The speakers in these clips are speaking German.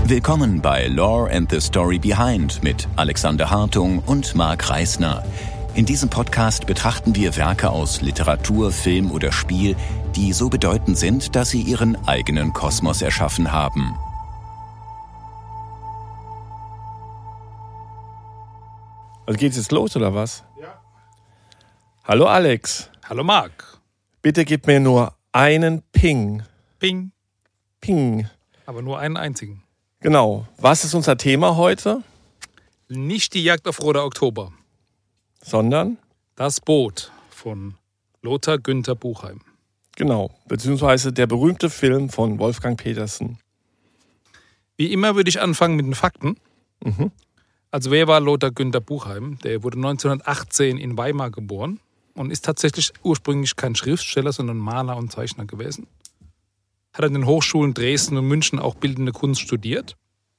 Willkommen bei Lore and the Story Behind mit Alexander Hartung und Marc Reisner. In diesem Podcast betrachten wir Werke aus Literatur, Film oder Spiel, die so bedeutend sind, dass sie ihren eigenen Kosmos erschaffen haben. Also geht's jetzt los, oder was? Ja. Hallo Alex. Hallo Marc. Bitte gib mir nur einen Ping. Ping. Ping. Aber nur einen einzigen. Genau. Was ist unser Thema heute? Nicht die Jagd auf Roter Oktober. Sondern? Das Boot von Lothar Günther Buchheim. Genau. Beziehungsweise der berühmte Film von Wolfgang Petersen. Wie immer würde ich anfangen mit den Fakten. Mhm. Also wer war Lothar Günther Buchheim? Der wurde 1918 in Weimar geboren und ist tatsächlich ursprünglich kein Schriftsteller, sondern Maler und Zeichner gewesen. Hat an den Hochschulen Dresden und München auch bildende Kunst studiert.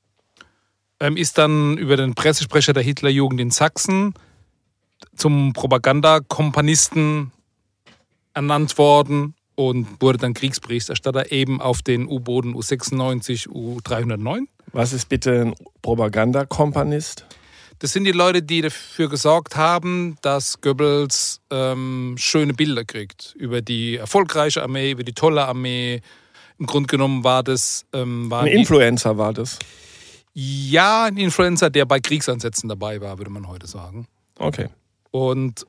Ist dann über den Pressesprecher der Hitlerjugend in Sachsen zum Propagandakompanisten ernannt worden und wurde dann Kriegsberichterstatter eben auf den U-Booten U-96, U-309. Was ist bitte ein Propagandakompanist? Das sind die Leute, die dafür gesorgt haben, dass Goebbels schöne Bilder kriegt über die erfolgreiche Armee, über die tolle Armee. Im Grunde genommen war das... ein Influencer war das? Ja, ein Influencer, der bei Kriegsansätzen dabei war, würde man heute sagen. Okay. Und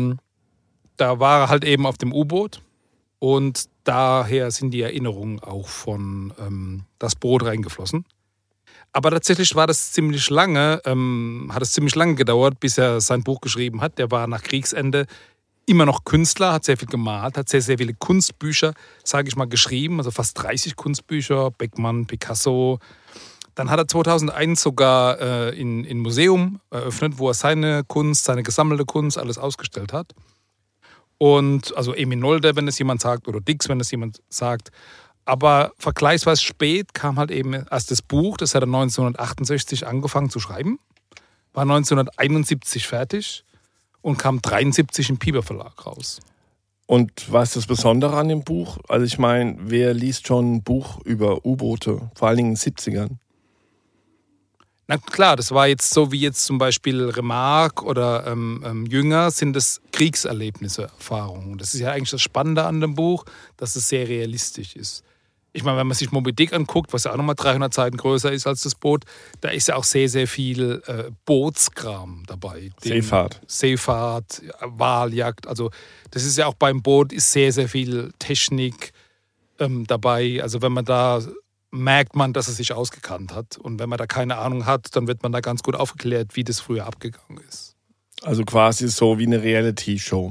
da war er halt eben auf dem U-Boot. Und daher sind die Erinnerungen auch von das Boot reingeflossen. Aber tatsächlich war das ziemlich lange, hat es ziemlich lange gedauert, bis er sein Buch geschrieben hat. Der war nach Kriegsende immer noch Künstler, hat sehr viel gemalt, hat sehr, sehr viele Kunstbücher, sage ich mal, geschrieben. Also fast 30 Kunstbücher, Beckmann, Picasso. Dann hat er 2001 sogar ein Museum eröffnet, wo er seine Kunst, seine gesammelte Kunst, alles ausgestellt hat. Und also Emil Nolde, wenn es jemand sagt, oder Dix, wenn es jemand sagt. Aber vergleichsweise spät kam halt eben erst das Buch, das hat er 1968 angefangen zu schreiben, war 1971 fertig und kam 1973 im Piper Verlag raus. Und was ist das Besondere an dem Buch? Also ich meine, wer liest schon ein Buch über U-Boote, vor allen Dingen in den 70ern? Na klar, das war jetzt so wie jetzt zum Beispiel Remarque oder Jünger, sind das Kriegserlebnisse, Erfahrungen. Das ist ja eigentlich das Spannende an dem Buch, dass es sehr realistisch ist. Ich meine, wenn man sich Moby Dick anguckt, was ja auch nochmal 300 Seiten größer ist als das Boot, da ist ja auch sehr, sehr viel Bootskram dabei. Seefahrt, Waljagd. Also das ist ja auch beim Boot ist sehr, sehr viel Technik dabei. Also wenn man da merkt man, dass er sich ausgekannt hat. Und wenn man da keine Ahnung hat, dann wird man da ganz gut aufgeklärt, wie das früher abgegangen ist. Also quasi so wie eine Reality-Show.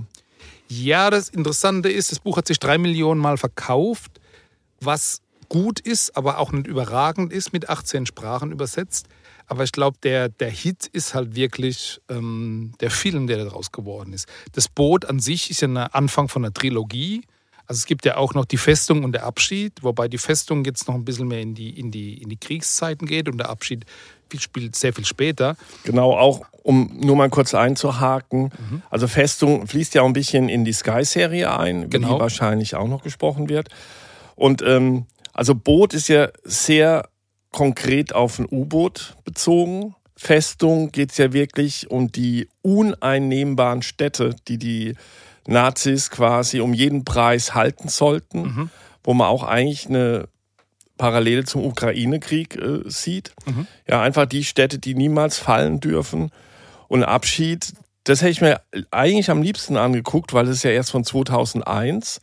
Ja, das Interessante ist, das Buch hat sich 3 Millionen Mal verkauft, was gut ist, aber auch nicht überragend ist, mit 18 Sprachen übersetzt. Aber ich glaube, der Hit ist halt wirklich der Film, der daraus geworden ist. Das Boot an sich ist ja ein Anfang von einer Trilogie. Also es gibt ja auch noch die Festung und der Abschied, wobei die Festung jetzt noch ein bisschen mehr in die Kriegszeiten geht und der Abschied spielt sehr viel später. Genau, auch um nur mal kurz einzuhaken. Also Festung fließt ja auch ein bisschen in die Sky-Serie ein, über die wahrscheinlich auch noch gesprochen wird. Und also Boot ist ja sehr konkret auf ein U-Boot bezogen. Festung geht es ja wirklich um die uneinnehmbaren Städte, die Nazis quasi um jeden Preis halten sollten, wo man auch eigentlich eine Parallele zum Ukraine-Krieg sieht. Ja, einfach die Städte, die niemals fallen dürfen. Und Abschied, das hätte ich mir eigentlich am liebsten angeguckt, weil es ja erst von 2001.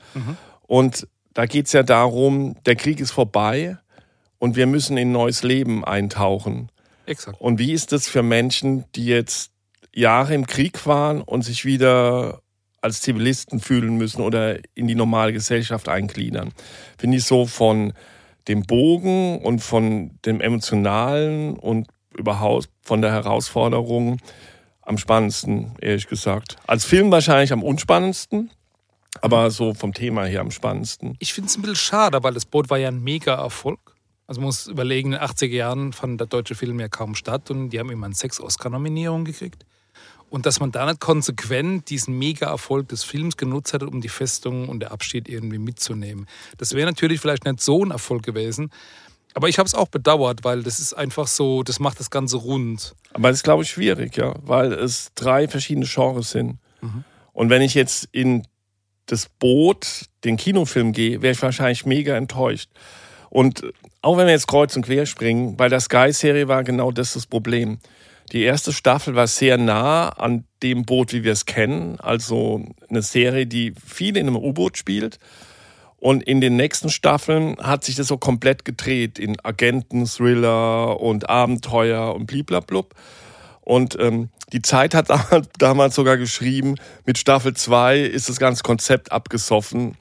Und da geht es ja darum, der Krieg ist vorbei und wir müssen in ein neues Leben eintauchen. Exakt. Und wie ist das für Menschen, die jetzt Jahre im Krieg waren und sich wieder als Zivilisten fühlen müssen oder in die normale Gesellschaft eingliedern? Finde ich so von dem Bogen und von dem Emotionalen und überhaupt von der Herausforderung am spannendsten, ehrlich gesagt. Als Film wahrscheinlich am unspannendsten, aber so vom Thema her am spannendsten. Ich finde es ein bisschen schade, weil das Boot war ja ein Mega-Erfolg. Also man muss überlegen, in den 80er Jahren fand der deutsche Film ja kaum statt und die haben immer 6 Oscar-Nominierungen gekriegt. Und dass man da nicht konsequent diesen Mega-Erfolg des Films genutzt hat, um die Festung und der Abschied irgendwie mitzunehmen. Das wäre natürlich vielleicht nicht so ein Erfolg gewesen. Aber ich habe es auch bedauert, weil das ist einfach so, das macht das Ganze rund. Aber das ist, glaube ich, schwierig, ja, weil es 3 verschiedene Genres sind. Und wenn ich jetzt in das Boot, den Kinofilm gehe, wäre ich wahrscheinlich mega enttäuscht. Und auch wenn wir jetzt kreuz und quer springen, bei der Sky-Serie war genau das Problem. Die erste Staffel war sehr nah an dem Boot, wie wir es kennen. Also eine Serie, die viel in einem U-Boot spielt. Und in den nächsten Staffeln hat sich das so komplett gedreht in Agenten, Thriller und Abenteuer und bliblablub. Und die Zeit hat damals sogar geschrieben, mit Staffel 2 ist das ganze Konzept abgesoffen.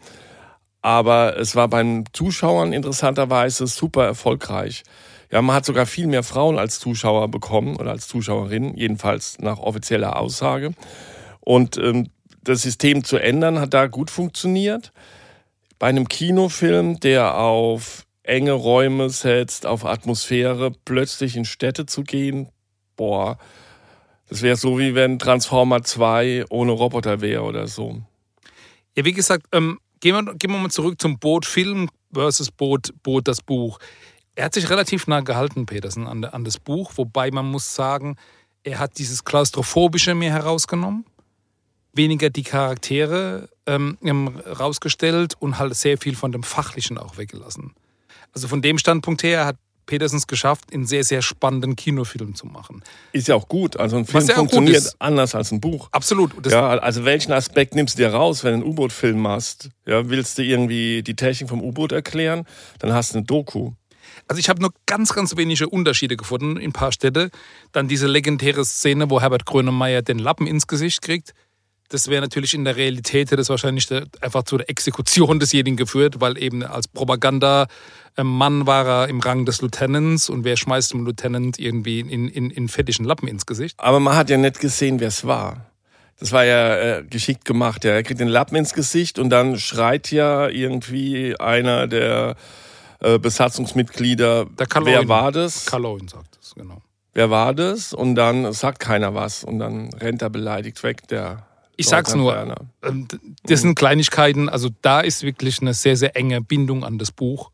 Aber es war bei den Zuschauern interessanterweise super erfolgreich. Ja, man hat sogar viel mehr Frauen als Zuschauer bekommen oder als Zuschauerinnen, jedenfalls nach offizieller Aussage. Und das System zu ändern hat da gut funktioniert. Bei einem Kinofilm, der auf enge Räume setzt, auf Atmosphäre, plötzlich in Städte zu gehen, boah, das wäre so, wie wenn Transformer 2 ohne Roboter wäre oder so. Ja, wie gesagt, gehen wir mal zurück zum Boot-Film versus Boot, das Buch. Er hat sich relativ nah gehalten, Petersen, an das Buch, wobei man muss sagen, er hat dieses Klaustrophobische mehr herausgenommen, weniger die Charaktere rausgestellt und halt sehr viel von dem Fachlichen auch weggelassen. Also von dem Standpunkt her hat Petersen es geschafft, einen sehr, sehr spannenden Kinofilm zu machen. Ist ja auch gut. Also ein Film funktioniert anders als ein Buch. Absolut. Ja, also welchen Aspekt nimmst du dir raus, wenn du einen U-Boot-Film machst? Ja, willst du irgendwie die Technik vom U-Boot erklären? Dann hast du eine Doku. Also ich habe nur ganz, ganz wenige Unterschiede gefunden in ein paar Städte. Dann diese legendäre Szene, wo Herbert Grönemeyer den Lappen ins Gesicht kriegt. Das wäre natürlich in der Realität, hätte das wahrscheinlich einfach zu der Exekution desjenigen geführt, weil eben als Propagandamann war er im Rang des Lieutenants und wer schmeißt dem Lieutenant irgendwie in fettigen Lappen ins Gesicht? Aber man hat ja nicht gesehen, wer es war. Das war ja geschickt gemacht. Ja. Er kriegt den Lappen ins Gesicht und dann schreit ja irgendwie einer der Besatzungsmitglieder, wer war das? Calhoun sagt es, genau. Wer war das? Und dann sagt keiner was und dann rennt er beleidigt weg, der Ich sag's nur, das sind Kleinigkeiten, also da ist wirklich eine sehr, sehr enge Bindung an das Buch.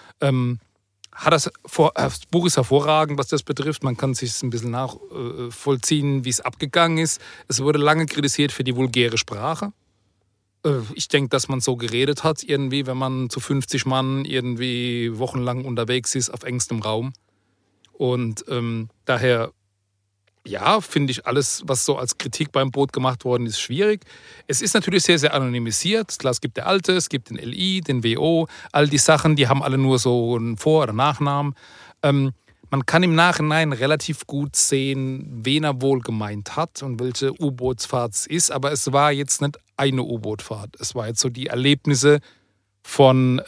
Das Buch ist hervorragend, was das betrifft. Man kann sich ein bisschen nachvollziehen, wie es abgegangen ist. Es wurde lange kritisiert für die vulgäre Sprache. Ich denke, dass man so geredet hat, irgendwie, wenn man zu 50 Mann irgendwie wochenlang unterwegs ist auf engstem Raum. Und daher, ja, finde ich alles, was so als Kritik beim Boot gemacht worden ist, schwierig. Es ist natürlich sehr, sehr anonymisiert. Klar, es gibt der Alte, es gibt den LI, den WO, all die Sachen, die haben alle nur so einen Vor- oder Nachnamen. Man kann im Nachhinein relativ gut sehen, wen er wohl gemeint hat und welche U-Bootsfahrt es ist. Aber es war jetzt nicht eine U-Bootfahrt. Es war jetzt so die Erlebnisse von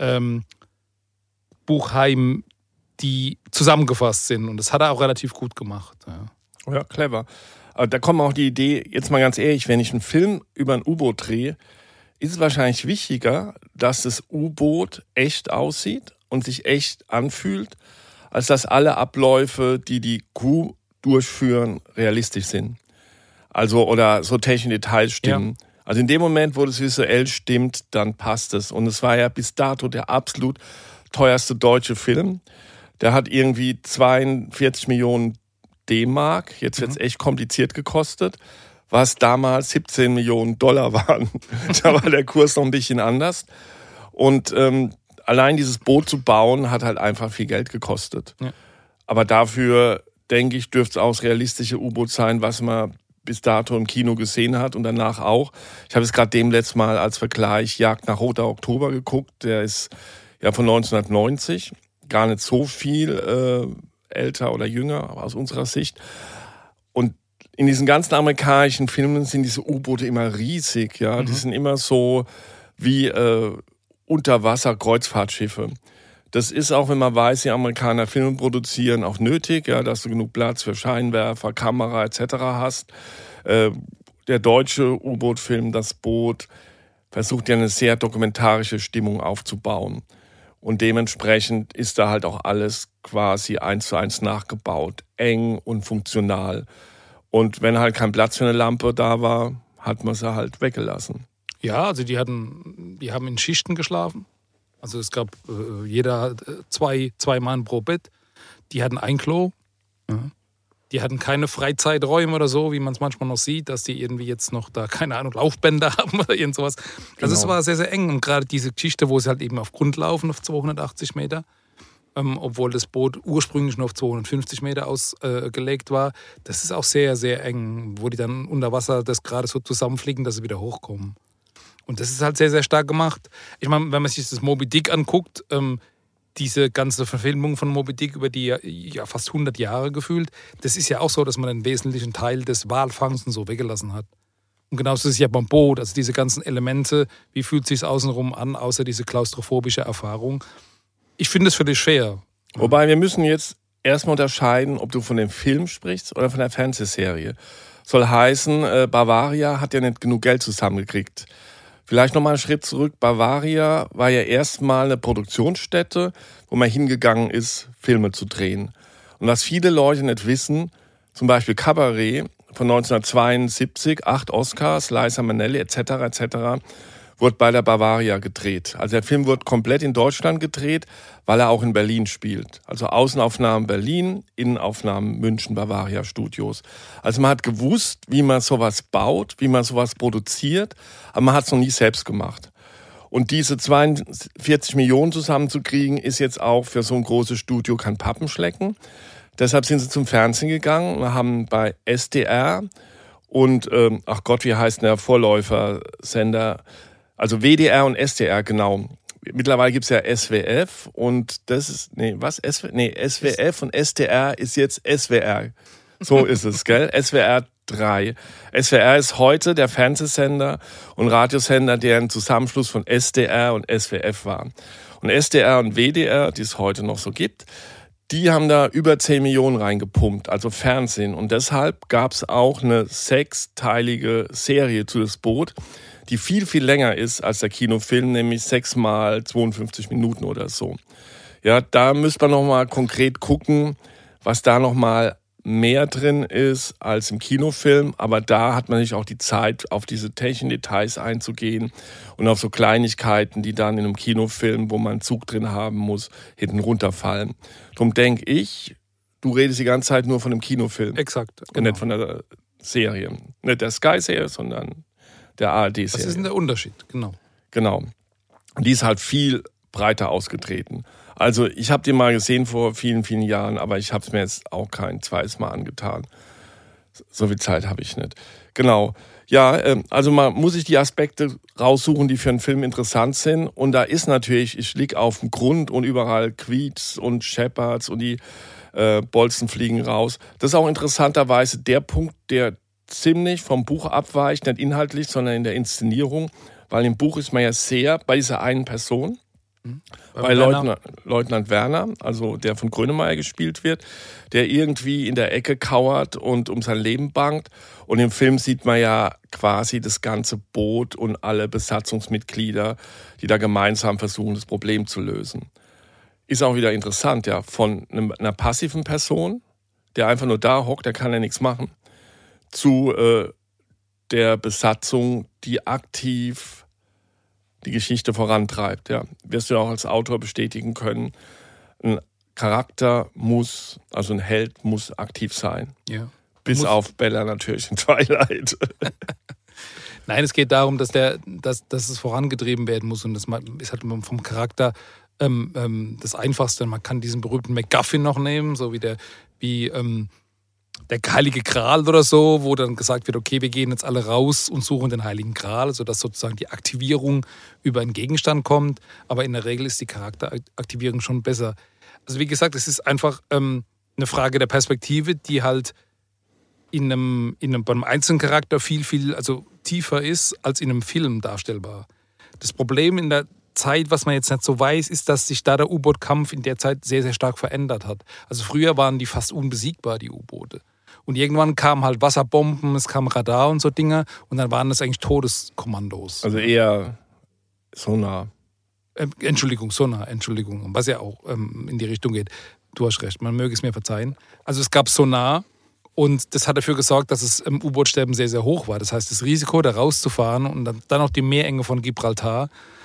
Buchheim, die zusammengefasst sind. Und das hat er auch relativ gut gemacht. Ja, clever. Aber da kommt auch die Idee, jetzt mal ganz ehrlich, wenn ich einen Film über ein U-Boot drehe, ist es wahrscheinlich wichtiger, dass das U-Boot echt aussieht und sich echt anfühlt, als dass alle Abläufe, die die Crew durchführen, realistisch sind. Also, oder so technische Details stimmen. Ja. Also in dem Moment, wo das visuell stimmt, dann passt es. Und es war ja bis dato der absolut teuerste deutsche Film. Der hat irgendwie 42 Millionen D-Mark, jetzt wird es echt kompliziert gekostet, was damals 17 Millionen Dollar waren. Da war der Kurs noch ein bisschen anders. Und allein dieses Boot zu bauen, hat halt einfach viel Geld gekostet. Ja. Aber dafür, denke ich, dürfte es auch das realistische U-Boot sein, was man bis dato im Kino gesehen hat und danach auch. Ich habe es gerade dem letzten Mal als Vergleich Jagd nach Roter Oktober geguckt. Der ist ja von 1990, gar nicht so viel älter oder jünger aus unserer Sicht. Und in diesen ganzen amerikanischen Filmen sind diese U-Boote immer riesig. Ja? Die sind immer so wie Unterwasser-Kreuzfahrtschiffe. Das ist auch, wenn man weiß, die Amerikaner Filme produzieren, auch nötig, ja, dass du genug Platz für Scheinwerfer, Kamera etc. hast. Der deutsche U-Boot-Film, das Boot, versucht ja eine sehr dokumentarische Stimmung aufzubauen. Und dementsprechend ist da halt auch alles quasi 1:1 nachgebaut, eng und funktional. Und wenn halt kein Platz für eine Lampe da war, hat man sie halt weggelassen. Ja, also die haben in Schichten geschlafen. Also es gab jeder zwei Mann pro Bett. Die hatten ein Klo. Ja. Die hatten keine Freizeiträume oder so, wie man es manchmal noch sieht, dass die irgendwie jetzt noch da, keine Ahnung, Laufbänder haben oder irgend sowas. Also es war sehr, sehr eng. Und gerade diese Geschichte, wo sie halt eben auf Grund laufen, auf 280 Meter, obwohl das Boot ursprünglich nur auf 250 Meter ausgelegt war, das ist auch sehr, sehr eng, wo die dann unter Wasser das gerade so zusammenfliegen, dass sie wieder hochkommen. Und das ist halt sehr, sehr stark gemacht. Ich meine, wenn man sich das Moby Dick anguckt, diese ganze Verfilmung von Moby Dick über die ja fast 100 Jahre gefühlt, das ist ja auch so, dass man einen wesentlichen Teil des Walfangs und so weggelassen hat. Und genauso ist es ja beim Boot, also diese ganzen Elemente, wie fühlt es sich außenrum an, außer diese klaustrophobische Erfahrung. Ich finde es völlig fair. Wobei wir müssen jetzt erstmal unterscheiden, ob du von dem Film sprichst oder von der Fernsehserie. Soll heißen, Bavaria hat ja nicht genug Geld zusammengekriegt. Vielleicht nochmal einen Schritt zurück. Bavaria war ja erstmal eine Produktionsstätte, wo man hingegangen ist, Filme zu drehen. Und was viele Leute nicht wissen, zum Beispiel Cabaret von 1972, 8 Oscars, Liza Minnelli etc., wurde bei der Bavaria gedreht. Also der Film wird komplett in Deutschland gedreht, weil er auch in Berlin spielt. Also Außenaufnahmen Berlin, Innenaufnahmen München, Bavaria Studios. Also man hat gewusst, wie man sowas baut, wie man sowas produziert, aber man hat es noch nie selbst gemacht. Und diese 42 Millionen zusammenzukriegen, ist jetzt auch für so ein großes Studio kein Pappenschlecken. Deshalb sind sie zum Fernsehen gegangen. Wir haben bei SDR und, ach Gott, wie heißt der Vorläufersender? Also WDR und SDR, genau. Mittlerweile gibt es ja SWF und das ist, SWF und SDR ist jetzt SWR. So ist es, gell? SWR 3. SWR ist heute der Fernsehsender und Radiosender, der ein Zusammenschluss von SDR und SWF war. Und SDR und WDR, die es heute noch so gibt, die haben da über 10 Millionen reingepumpt, also Fernsehen. Und deshalb gab es auch eine 6-teilige Serie zu Das Boot, die viel, viel länger ist als der Kinofilm, nämlich 6 mal 52 Minuten oder so. Ja, da müsste man nochmal konkret gucken, was da nochmal mehr drin ist als im Kinofilm. Aber da hat man nicht auch die Zeit, auf diese technischen Details einzugehen und auf so Kleinigkeiten, die dann in einem Kinofilm, wo man einen Zug drin haben muss, hinten runterfallen. Darum denke ich, du redest die ganze Zeit nur von dem Kinofilm. Exakt. Genau. Und nicht von der Serie. Nicht der Sky-Serie, sondern der ARD-Serie. Das ist der Unterschied, genau. Genau. Und die ist halt viel breiter ausgetreten. Also ich habe die mal gesehen vor vielen, vielen Jahren, aber ich habe es mir jetzt auch kein zweites Mal angetan. So viel Zeit habe ich nicht. Genau. Ja, also man muss sich die Aspekte raussuchen, die für einen Film interessant sind. Und da ist natürlich, ich liege auf dem Grund und überall quietscht und scheppert's und die Bolzen fliegen raus. Das ist auch interessanterweise der Punkt, der ziemlich vom Buch abweicht, nicht inhaltlich, sondern in der Inszenierung, weil im Buch ist man ja sehr bei dieser einen Person, bei Leutnant Werner, also der von Grönemeyer gespielt wird, der irgendwie in der Ecke kauert und um sein Leben bangt. Und im Film sieht man ja quasi das ganze Boot und alle Besatzungsmitglieder, die da gemeinsam versuchen, das Problem zu lösen. Ist auch wieder interessant, ja, von einer passiven Person, der einfach nur da hockt, der kann ja nichts machen, zu der Besatzung, die aktiv die Geschichte vorantreibt. Ja. Wirst du auch als Autor bestätigen können, ein Charakter muss, also ein Held muss aktiv sein. Ja. Bis auf Bella natürlich in Twilight. Nein, es geht darum, dass es vorangetrieben werden muss und das ist halt vom Charakter das Einfachste. Man kann diesen berühmten MacGuffin noch nehmen, so wie der Heilige Gral oder so, wo dann gesagt wird, okay, wir gehen jetzt alle raus und suchen den Heiligen Gral, sodass sozusagen die Aktivierung über einen Gegenstand kommt. Aber in der Regel ist die Charakteraktivierung schon besser. Also wie gesagt, es ist einfach eine Frage der Perspektive, die halt beim einzelnen Charakter viel, viel tiefer ist als in einem Film darstellbar. Das Problem in der Zeit, was man jetzt nicht so weiß, ist, dass sich da der U-Boot-Kampf in der Zeit sehr, sehr stark verändert hat. Also früher waren die fast unbesiegbar, die U-Boote. Und irgendwann kamen halt Wasserbomben, es kam Radar und so Dinge und dann waren das eigentlich Todeskommandos. Also eher Sonar. Sonar, was ja auch in die Richtung geht. Du hast recht, man möge es mir verzeihen. Also es gab Sonar und das hat dafür gesorgt, dass es im U-Boot-Sterben sehr, sehr hoch war. Das heißt, das Risiko, da rauszufahren und dann auch die Meerenge von Gibraltar,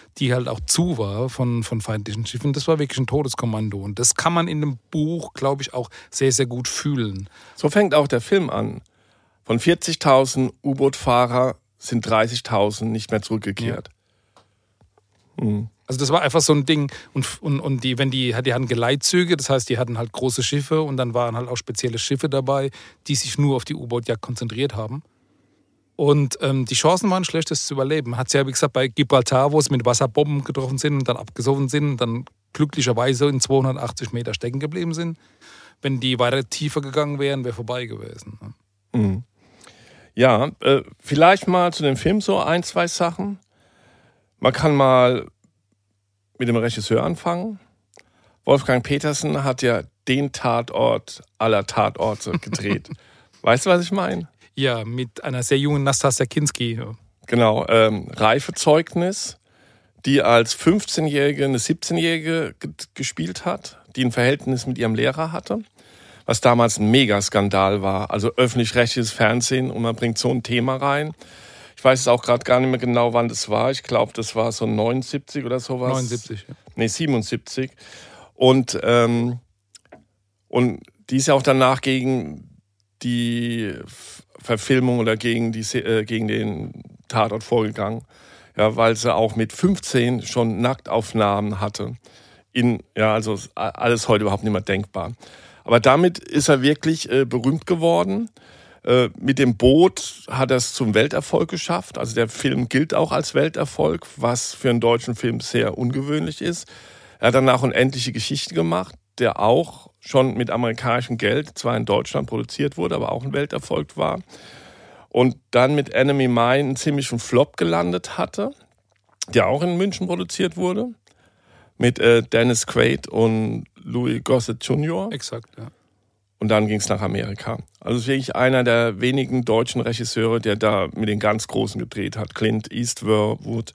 die halt auch zu war von feindlichen Schiffen. Das war wirklich ein Todeskommando. Und das kann man in dem Buch, glaube ich, auch sehr, sehr gut fühlen. So fängt auch der Film an. Von 40.000 U-Boot-Fahrer sind 30.000 nicht mehr zurückgekehrt. Ja. Mhm. Also das war einfach so ein Ding. Und die hatten Geleitzüge, das heißt, die hatten halt große Schiffe und dann waren halt auch spezielle Schiffe dabei, die sich nur auf die U-Boot-Jagd konzentriert haben. Und die Chancen waren schlecht, das zu überleben. Man hat es ja, wie gesagt, bei Gibraltar, wo sie mit Wasserbomben getroffen sind und dann abgesoffen sind und dann glücklicherweise in 280 Meter stecken geblieben sind. Wenn die weiter tiefer gegangen wären, wäre vorbei gewesen. Mhm. Ja, vielleicht mal zu dem Film so 1, 2 Sachen. Man kann mal mit dem Regisseur anfangen. Wolfgang Petersen hat ja den Tatort aller Tatorte gedreht. Weißt du, was ich meine? Ja, mit einer sehr jungen Nastassja Kinski. Genau, Reifezeugnis, die als 15-Jährige eine 17-Jährige gespielt hat, die ein Verhältnis mit ihrem Lehrer hatte, was damals ein Megaskandal war. Also öffentlich-rechtliches Fernsehen und man bringt so ein Thema rein. Ich weiß es auch gerade gar nicht mehr genau, wann das war. Ich glaube, das war so 79 oder sowas. 79, ja. Nee, 77. Und die ist ja auch danach gegen die Verfilmung oder gegen den Tatort vorgegangen. Ja, weil sie auch mit 15 schon Nacktaufnahmen hatte. Also alles heute überhaupt nicht mehr denkbar. Aber damit ist er wirklich berühmt geworden. Mit dem Boot hat er es zum Welterfolg geschafft. Also der Film gilt auch als Welterfolg, was für einen deutschen Film sehr ungewöhnlich ist. Er hat danach unendliche Geschichte gemacht, der auch schon mit amerikanischem Geld, zwar in Deutschland produziert wurde, aber auch ein Welterfolg war. Und dann mit Enemy Mine einen ziemlichen Flop gelandet hatte, der auch in München produziert wurde. Mit Dennis Quaid und Louis Gossett Jr. Exakt, ja. Und dann ging es nach Amerika. Also es ist wirklich einer der wenigen deutschen Regisseure, der da mit den ganz Großen gedreht hat. Clint Eastwood,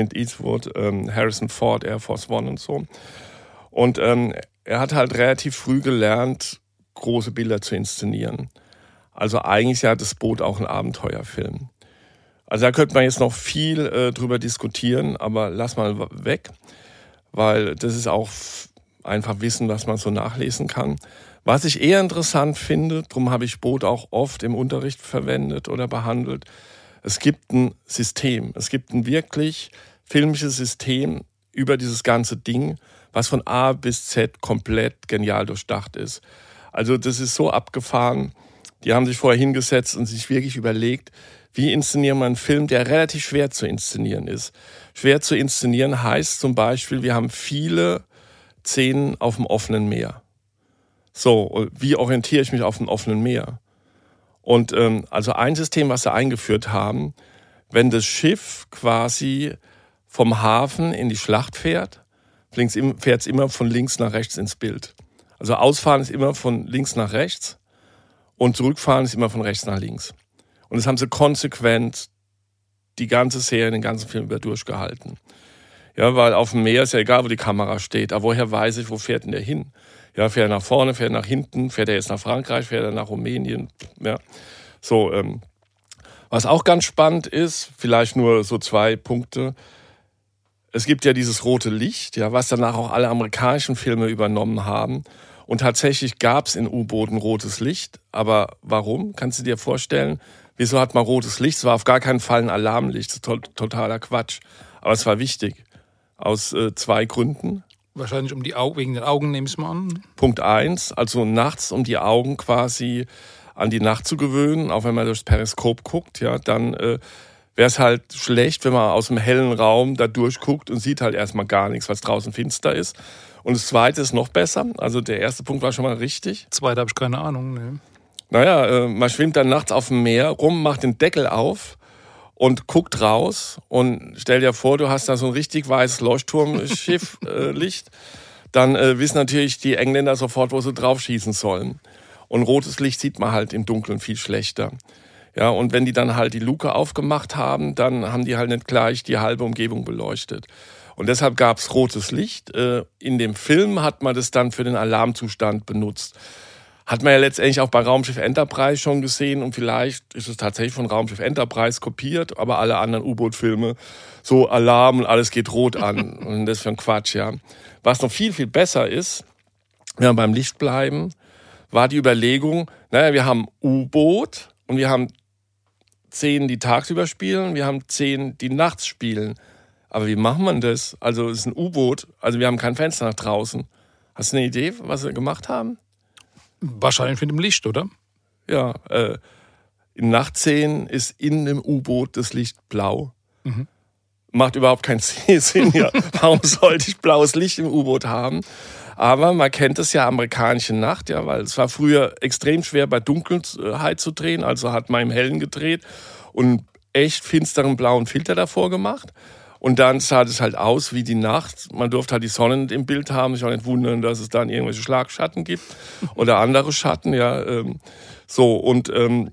Harrison Ford, Air Force One und so. Und er hat halt relativ früh gelernt, große Bilder zu inszenieren. Also eigentlich hat das Boot auch ein Abenteuerfilm. Also da könnte man jetzt noch viel drüber diskutieren, aber lass mal weg, weil das ist auch einfach Wissen, was man so nachlesen kann. Was ich eher interessant finde, darum habe ich Boot auch oft im Unterricht verwendet oder behandelt, es gibt ein System, es gibt ein wirklich filmisches System über dieses ganze Ding, was von A bis Z komplett genial durchdacht ist. Also das ist so abgefahren, die haben sich vorher hingesetzt und sich wirklich überlegt, wie inszenieren wir einen Film, der relativ schwer zu inszenieren ist. Schwer zu inszenieren heißt zum Beispiel, wir haben viele Szenen auf dem offenen Meer. So, wie orientiere ich mich auf dem offenen Meer? Und also ein System, was sie eingeführt haben, wenn das Schiff quasi vom Hafen in die Schlacht fährt, fährt es immer von links nach rechts ins Bild. Also ausfahren ist immer von links nach rechts und zurückfahren ist immer von rechts nach links. Und das haben sie konsequent die ganze Serie, den ganzen Film über durchgehalten. Ja, weil auf dem Meer ist ja egal, wo die Kamera steht. Aber woher weiß ich, wo fährt denn der hin? Ja, fährt er nach vorne, fährt er nach hinten, fährt er jetzt nach Frankreich, fährt er nach Rumänien. Ja, so. Was auch ganz spannend ist, vielleicht nur so 2 Punkte. Es gibt ja dieses rote Licht, ja, was danach auch alle amerikanischen Filme übernommen haben. Und tatsächlich gab es in U-Booten rotes Licht. Aber warum? Kannst du dir vorstellen? Wieso hat man rotes Licht? Es war auf gar keinen Fall ein Alarmlicht. Das ist totaler Quatsch. Aber es war wichtig. Aus 2 Gründen. Wahrscheinlich wegen den Augen, nehme ich mal an. Punkt 1, also nachts, um die Augen quasi an die Nacht zu gewöhnen, auch wenn man durchs Periskop guckt, ja, dann wäre es halt schlecht, wenn man aus dem hellen Raum da durchguckt und sieht halt erstmal gar nichts, was draußen finster ist. Und das Zweite ist noch besser, also der erste Punkt war schon mal richtig. Zweite habe ich keine Ahnung, ne. Naja, man schwimmt dann nachts auf dem Meer rum, macht den Deckel auf und guckt raus und stell dir vor, du hast da so ein richtig weißes Leuchtturmschiff-Licht, dann wissen natürlich die Engländer sofort, wo sie drauf schießen sollen. Und rotes Licht sieht man halt im Dunkeln viel schlechter. Ja, und wenn die dann halt die Luke aufgemacht haben, dann haben die halt nicht gleich die halbe Umgebung beleuchtet. Und deshalb gab es rotes Licht. In dem Film hat man das dann für den Alarmzustand benutzt. Hat man ja letztendlich auch bei Raumschiff Enterprise schon gesehen und vielleicht ist es tatsächlich von Raumschiff Enterprise kopiert, aber alle anderen U-Boot-Filme, so Alarm und alles geht rot an und das ist für ein Quatsch, ja. Was noch viel, viel besser ist, wenn wir beim Licht bleiben, war die Überlegung, naja, wir haben U-Boot und wir haben Szenen, die tagsüber spielen, wir haben Szenen, die nachts spielen. Aber wie macht man das? Also es ist ein U-Boot, also wir haben kein Fenster nach draußen. Hast du eine Idee, was wir gemacht haben? Wahrscheinlich mit dem Licht, oder? Ja, in Nachtszenen ist in dem U-Boot das Licht blau. Mhm. Macht überhaupt keinen Sinn. Ja. Warum sollte ich blaues Licht im U-Boot haben? Aber man kennt es ja, amerikanische Nacht, ja, weil es war früher extrem schwer bei Dunkelheit zu drehen, also hat man im Hellen gedreht und echt finsteren blauen Filter davor gemacht. Und dann sah das halt aus wie die Nacht. Man durfte halt die Sonne nicht im Bild haben. Ich auch nicht wundern, dass es dann irgendwelche Schlagschatten gibt oder andere Schatten. Ja, so und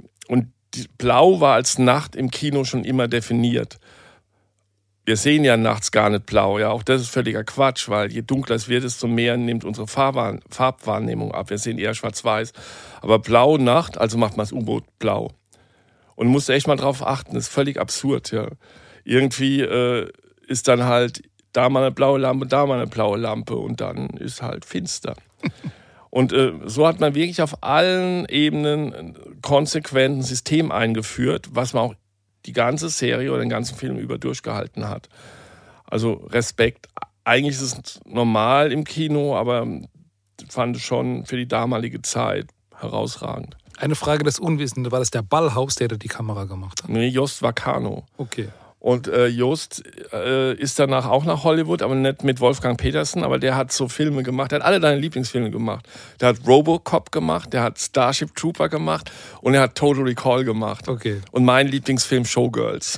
Blau war als Nacht im Kino schon immer definiert. Wir sehen ja nachts gar nicht blau. Ja, auch das ist völliger Quatsch, weil je dunkler es wird, desto mehr nimmt unsere Farbwahrnehmung ab. Wir sehen eher schwarz-weiß. Aber blau Nacht, also macht man das U-Boot blau. Und musst echt mal drauf achten. Das ist völlig absurd. Ja. Irgendwie ist dann halt da mal eine blaue Lampe, da mal eine blaue Lampe und dann ist halt finster. Und so hat man wirklich auf allen Ebenen konsequent ein System eingeführt, was man auch die ganze Serie oder den ganzen Film über durchgehalten hat. Also Respekt. Eigentlich ist es normal im Kino, aber fand es schon für die damalige Zeit herausragend. Eine Frage des Unwissenden, war das der Ballhaus, der da die Kamera gemacht hat? Nee, Jost Vacano. Okay. Und Jost ist danach auch nach Hollywood, aber nicht mit Wolfgang Petersen, aber der hat so Filme gemacht, der hat alle deine Lieblingsfilme gemacht. Der hat Robocop gemacht, der hat Starship Trooper gemacht und er hat Total Recall gemacht. Okay. Und mein Lieblingsfilm Showgirls.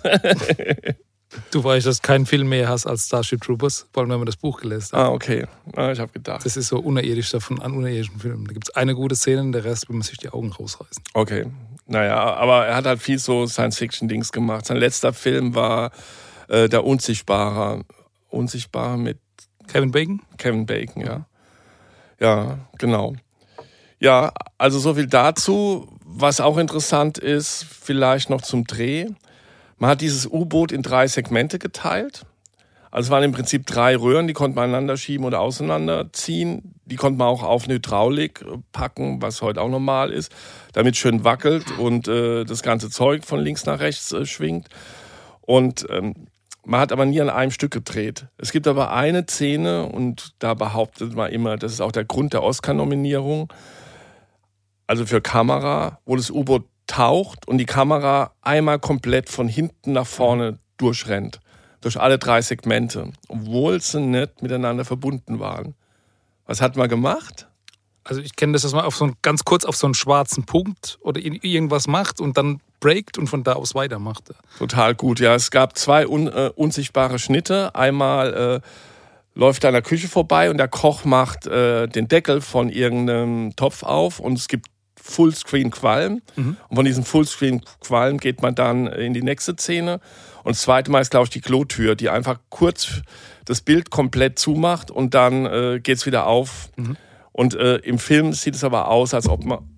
Du weißt, dass du keinen Film mehr hast als Starship Troopers, vor allem wenn man das Buch gelesen hat. Ah, okay. Ich habe gedacht. Das ist so unterirdisch davon an unterirdischen Filmen. Da gibt es eine gute Szene, der Rest will man sich die Augen rausreißen. Okay. Naja, aber er hat halt viel so Science-Fiction-Dings gemacht. Sein letzter Film war Der Unsichtbare. Unsichtbare mit Kevin Bacon? Kevin Bacon, ja. Ja, genau. Ja, also so viel dazu. Was auch interessant ist, vielleicht noch zum Dreh. Man hat dieses U-Boot in 3 Segmente geteilt. Also es waren im Prinzip 3 Röhren, die konnte man aneinander schieben oder auseinanderziehen. Die konnte man auch auf eine Hydraulik packen, was heute auch normal ist, damit schön wackelt und das ganze Zeug von links nach rechts schwingt. Und man hat aber nie an einem Stück gedreht. Es gibt aber eine Szene, und da behauptet man immer, das ist auch der Grund der Oscar-Nominierung, also für Kamera, wo das U-Boot taucht und die Kamera einmal komplett von hinten nach vorne durchrennt. Durch alle 3 Segmente, obwohl sie nicht miteinander verbunden waren. Was hat man gemacht? Also ich kenne das, dass man ganz kurz auf so einen schwarzen Punkt oder irgendwas macht und dann breakt und von da aus weitermacht. Total gut, ja. Es gab 2 unsichtbare Schnitte. Einmal läuft er an der Küche vorbei und der Koch macht den Deckel von irgendeinem Topf auf und es gibt Fullscreen-Qualm. Mhm. Und von diesem Fullscreen-Qualm geht man dann in die nächste Szene. Und das zweite Mal ist, glaube ich, die Klotür, die einfach kurz das Bild komplett zumacht und dann geht es wieder auf. Mhm. Und im Film sieht es aber aus, als ob man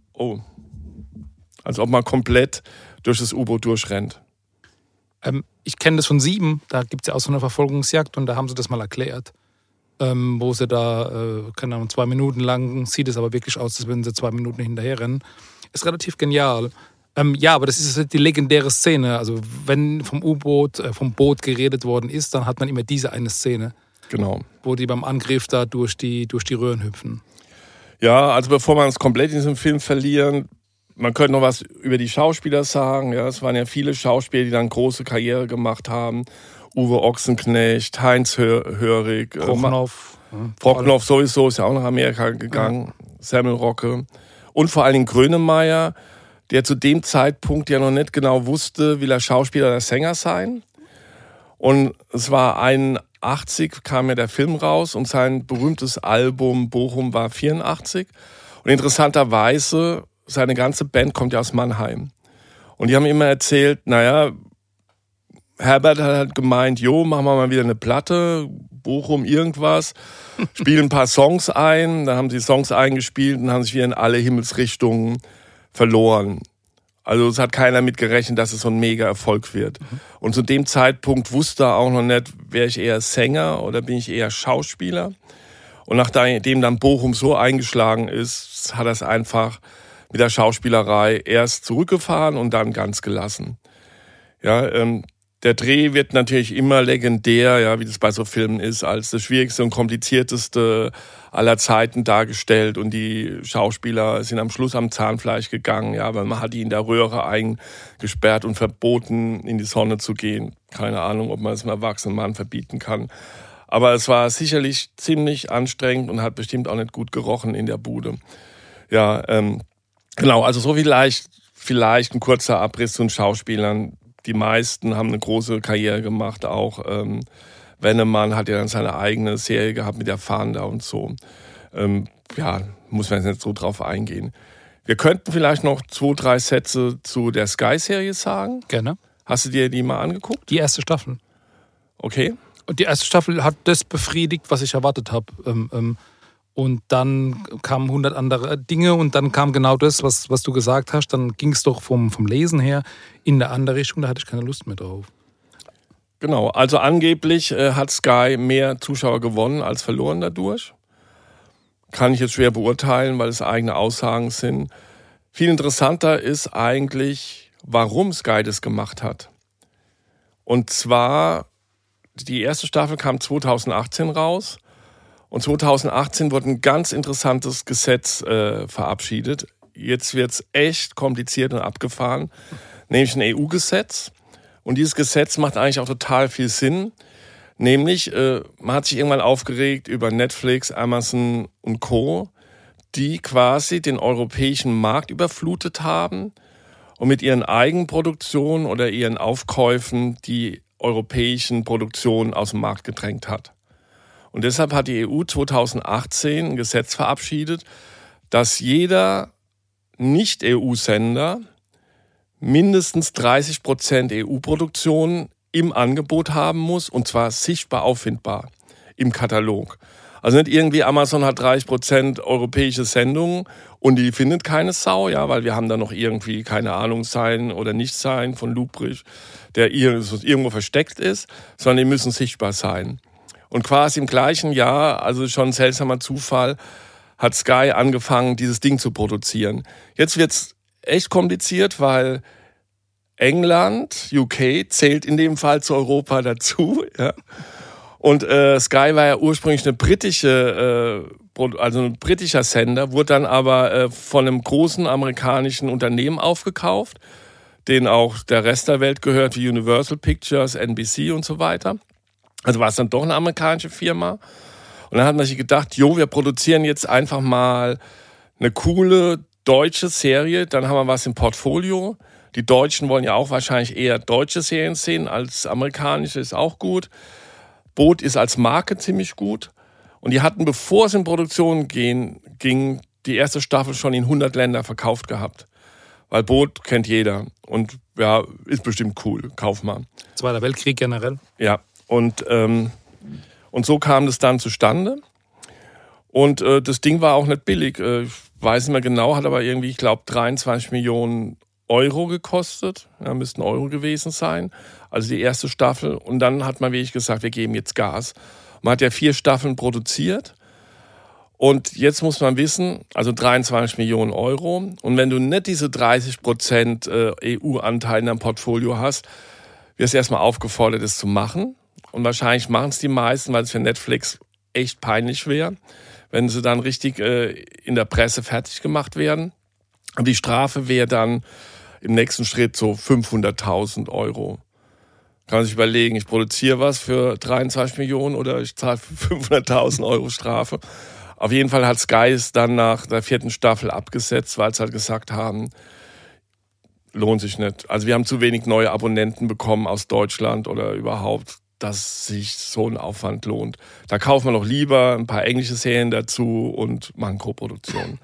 komplett durch das U-Boot durchrennt. Ich kenne das von 7, da gibt es ja auch so eine Verfolgungsjagd und da haben sie das mal erklärt. Wo sie da, keine Ahnung, 2 Minuten lang, sieht es aber wirklich aus, als würden sie 2 Minuten hinterher rennen. Ist relativ genial. Ja, aber das ist die legendäre Szene. Also wenn vom Boot geredet worden ist, dann hat man immer diese eine Szene. Genau. Wo die beim Angriff da durch die Röhren hüpfen. Ja, also bevor wir uns komplett in diesem Film verlieren, man könnte noch was über die Schauspieler sagen. Ja, es waren ja viele Schauspieler, die dann große Karriere gemacht haben. Uwe Ochsenknecht, Heinz Hörig, Prochnow sowieso, ist ja auch nach Amerika gegangen, Semmelrocke und vor allen Dingen Grönemeyer, der zu dem Zeitpunkt ja noch nicht genau wusste, will er Schauspieler oder Sänger sein. Und es war 81, kam ja der Film raus und sein berühmtes Album Bochum war 84. Und interessanterweise, seine ganze Band kommt ja aus Mannheim. Und die haben immer erzählt, naja, Herbert hat halt gemeint, machen wir mal wieder eine Platte. Bochum irgendwas, spielen ein paar Songs ein, dann haben sie Songs eingespielt und haben sich wieder in alle Himmelsrichtungen verloren. Also es hat keiner mit gerechnet, dass es so ein Mega-Erfolg wird. Und zu dem Zeitpunkt wusste er auch noch nicht, wäre ich eher Sänger oder bin ich eher Schauspieler. Und nachdem dann Bochum so eingeschlagen ist, hat er es einfach mit der Schauspielerei erst zurückgefahren und dann ganz gelassen. Ja, der Dreh wird natürlich immer legendär, ja, wie das bei so Filmen ist, als das schwierigste und komplizierteste aller Zeiten dargestellt. Und die Schauspieler sind am Schluss am Zahnfleisch gegangen, ja, weil man hat die in der Röhre eingesperrt und verboten, in die Sonne zu gehen. Keine Ahnung, ob man es einem erwachsenen Mann verbieten kann. Aber es war sicherlich ziemlich anstrengend und hat bestimmt auch nicht gut gerochen in der Bude. Ja, genau, also so vielleicht ein kurzer Abriss zu den Schauspielern. Die meisten haben eine große Karriere gemacht, auch Wennemann hat ja dann seine eigene Serie gehabt mit der Fahnder und so. Ja, muss man jetzt nicht so drauf eingehen. Wir könnten vielleicht noch 2, 3 Sätze zu der Sky-Serie sagen. Gerne. Hast du dir die mal angeguckt? Die erste Staffel. Okay. Und die erste Staffel hat das befriedigt, was ich erwartet habe. Und dann kamen 100 andere Dinge und dann kam genau das, was du gesagt hast. Dann ging es doch vom Lesen her in eine andere Richtung, da hatte ich keine Lust mehr drauf. Genau, also angeblich hat Sky mehr Zuschauer gewonnen als verloren dadurch. Kann ich jetzt schwer beurteilen, weil es eigene Aussagen sind. Viel interessanter ist eigentlich, warum Sky das gemacht hat. Und zwar, die erste Staffel kam 2018 raus. Und 2018 wurde ein ganz interessantes Gesetz verabschiedet. Jetzt wird es echt kompliziert und abgefahren, nämlich ein EU-Gesetz. Und dieses Gesetz macht eigentlich auch total viel Sinn. Nämlich, man hat sich irgendwann aufgeregt über Netflix, Amazon und Co., die quasi den europäischen Markt überflutet haben und mit ihren Eigenproduktionen oder ihren Aufkäufen die europäischen Produktionen aus dem Markt gedrängt hat. Und deshalb hat die EU 2018 ein Gesetz verabschiedet, dass jeder Nicht-EU-Sender mindestens 30% EU-Produktion im Angebot haben muss, und zwar sichtbar auffindbar im Katalog. Also nicht irgendwie Amazon hat 30% europäische Sendungen und die findet keine Sau, ja, weil wir haben da noch irgendwie, keine Ahnung, Sein oder Nicht-Sein von Lubrecht, der irgendwo versteckt ist, sondern die müssen sichtbar sein. Und quasi im gleichen Jahr, also schon ein seltsamer Zufall, hat Sky angefangen, dieses Ding zu produzieren. Jetzt wird's echt kompliziert, weil England, UK, zählt in dem Fall zu Europa dazu. Ja. Und Sky war ja ursprünglich ein britischer Sender, wurde dann aber von einem großen amerikanischen Unternehmen aufgekauft, denen auch der Rest der Welt gehört, wie Universal Pictures, NBC und so weiter. Also war es dann doch eine amerikanische Firma. Und dann hat man sich gedacht, wir produzieren jetzt einfach mal eine coole deutsche Serie, dann haben wir was im Portfolio. Die Deutschen wollen ja auch wahrscheinlich eher deutsche Serien sehen als amerikanische, ist auch gut. Boot ist als Marke ziemlich gut. Und die hatten, bevor es in Produktion ging, die erste Staffel schon in 100 Länder verkauft gehabt. Weil Boot kennt jeder und ja, ist bestimmt cool, kauf mal. Zweiter Weltkrieg generell. Ja. Und so kam das dann zustande. Und das Ding war auch nicht billig. Ich weiß nicht mehr genau, hat aber irgendwie, ich glaube, 23 Millionen Euro gekostet. Ja, müssten Euro gewesen sein. Also die erste Staffel. Und dann hat man wirklich gesagt, wir geben jetzt Gas. Man hat ja 4 Staffeln produziert. Und jetzt muss man wissen, also 23 Millionen Euro. Und wenn du nicht diese 30% EU-Anteil in deinem Portfolio hast, wirst du erstmal aufgefordert, das zu machen. Und wahrscheinlich machen es die meisten, weil es für Netflix echt peinlich wäre, wenn sie dann richtig in der Presse fertig gemacht werden. Und die Strafe wäre dann im nächsten Schritt so 500.000 Euro. Kann man sich überlegen, ich produziere was für 23 Millionen oder ich zahle 500.000 Euro Strafe. Auf jeden Fall hat Sky es dann nach der 4. Staffel abgesetzt, weil sie halt gesagt haben, lohnt sich nicht. Also wir haben zu wenig neue Abonnenten bekommen aus Deutschland oder überhaupt, dass sich so ein Aufwand lohnt. Da kaufen wir noch lieber ein paar englische Serien dazu und machen Co-Produktionen.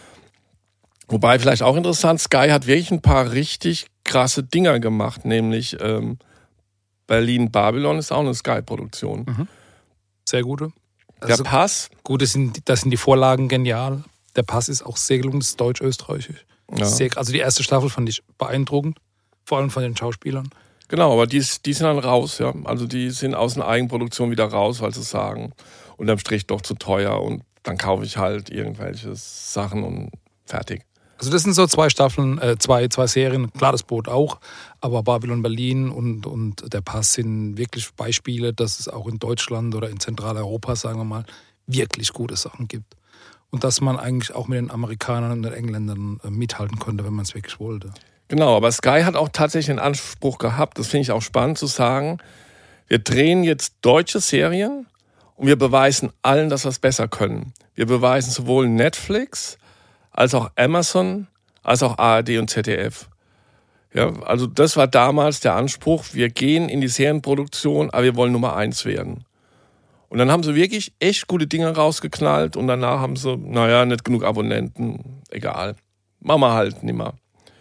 Wobei vielleicht auch interessant, Sky hat wirklich ein paar richtig krasse Dinger gemacht, nämlich Berlin Babylon ist auch eine Sky-Produktion. Mhm. Sehr gute. Also, der Pass? Gut, das sind die Vorlagen genial. Der Pass ist auch sehr gelungen, das ist deutsch-österreichisch. Ja. Also die erste Staffel fand ich beeindruckend, vor allem von den Schauspielern. Genau, aber die sind dann raus, ja. Also die sind aus einer Eigenproduktion wieder raus, weil sie sagen, unterm Strich doch zu teuer und dann kaufe ich halt irgendwelche Sachen und fertig. Also das sind so 2 Staffeln, zwei Serien, klar das Boot auch, aber Babylon Berlin und der Pass sind wirklich Beispiele, dass es auch in Deutschland oder in Zentraleuropa, sagen wir mal, wirklich gute Sachen gibt. Und dass man eigentlich auch mit den Amerikanern und den Engländern mithalten konnte, wenn man es wirklich wollte. Genau, aber Sky hat auch tatsächlich den Anspruch gehabt, das finde ich auch spannend zu sagen, wir drehen jetzt deutsche Serien und wir beweisen allen, dass wir es besser können. Wir beweisen sowohl Netflix als auch Amazon, als auch ARD und ZDF. Ja, also das war damals der Anspruch, wir gehen in die Serienproduktion, aber wir wollen Nummer 1 werden. Und dann haben sie wirklich echt gute Dinge rausgeknallt und danach haben sie, nicht genug Abonnenten, egal. Machen wir halt nimmer.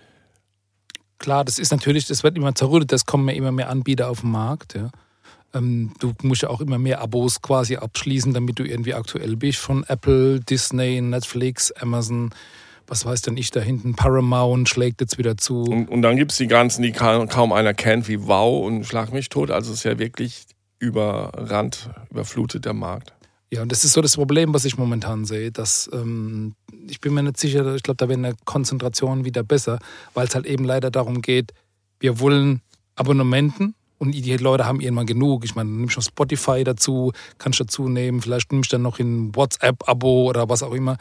Klar, das wird immer zerrüttet, es kommen ja immer mehr Anbieter auf den Markt. Ja. Du musst ja auch immer mehr Abos quasi abschließen, damit du irgendwie aktuell bist. Von Apple, Disney, Netflix, Amazon, was weiß denn ich da hinten, Paramount schlägt jetzt wieder zu. Und dann gibt es die ganzen, die kaum einer kennt, wie Wow und Schlag mich tot. Also es ist ja wirklich überflutet der Markt. Ja, und das ist so das Problem, was ich momentan sehe, dass ich bin mir nicht sicher, ich glaube, da wäre eine Konzentration wieder besser, weil es halt eben leider darum geht, wir wollen Abonnementen und die Leute haben irgendwann genug. Ich meine, du nimmst schon Spotify dazu, kannst dazu nehmen, vielleicht nimmst du dann noch ein WhatsApp-Abo oder was auch immer.